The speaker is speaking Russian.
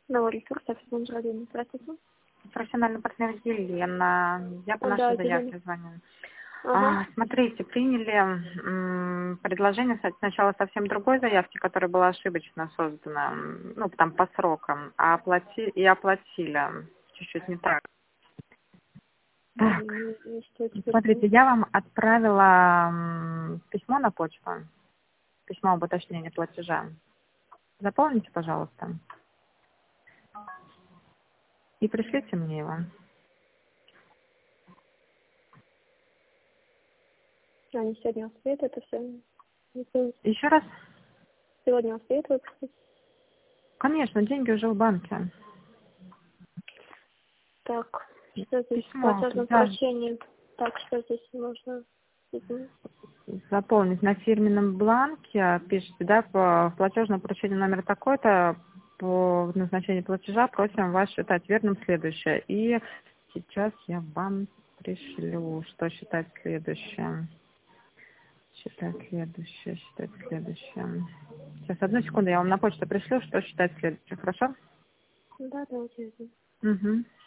Новый ресурс, офис менеджер 1. Здравствуйте. Профессиональный партнер Елена. Я по нашей Да, заявке Елена. звоню. Ага. Смотрите, приняли предложение сначала совсем другой заявки, которая была ошибочно создана, ну, там по срокам, оплатили. Чуть-чуть не так. Так, И что теперь смотрите, делать? я вам отправила письмо на почту, письмо об уточнении платежа. Заполните, пожалуйста, и пришлите мне его. Они сегодня успеют это все? Еще раз. Сегодня успеют выпустить? Конечно, деньги уже в банке. Так, что здесь в Письмо, платежном да, поручении? Так, что здесь можно изменить? заполнить на фирменном бланке, пишите, да, в платежном поручении номер такой-то, по назначению платежа просим вас считать верным следующее. И сейчас я вам пришлю, что считать следующее. Считать следующее. Сейчас, одну секунду, я вам на почту пришлю, что считать следующее, хорошо? Да, давайте. Угу.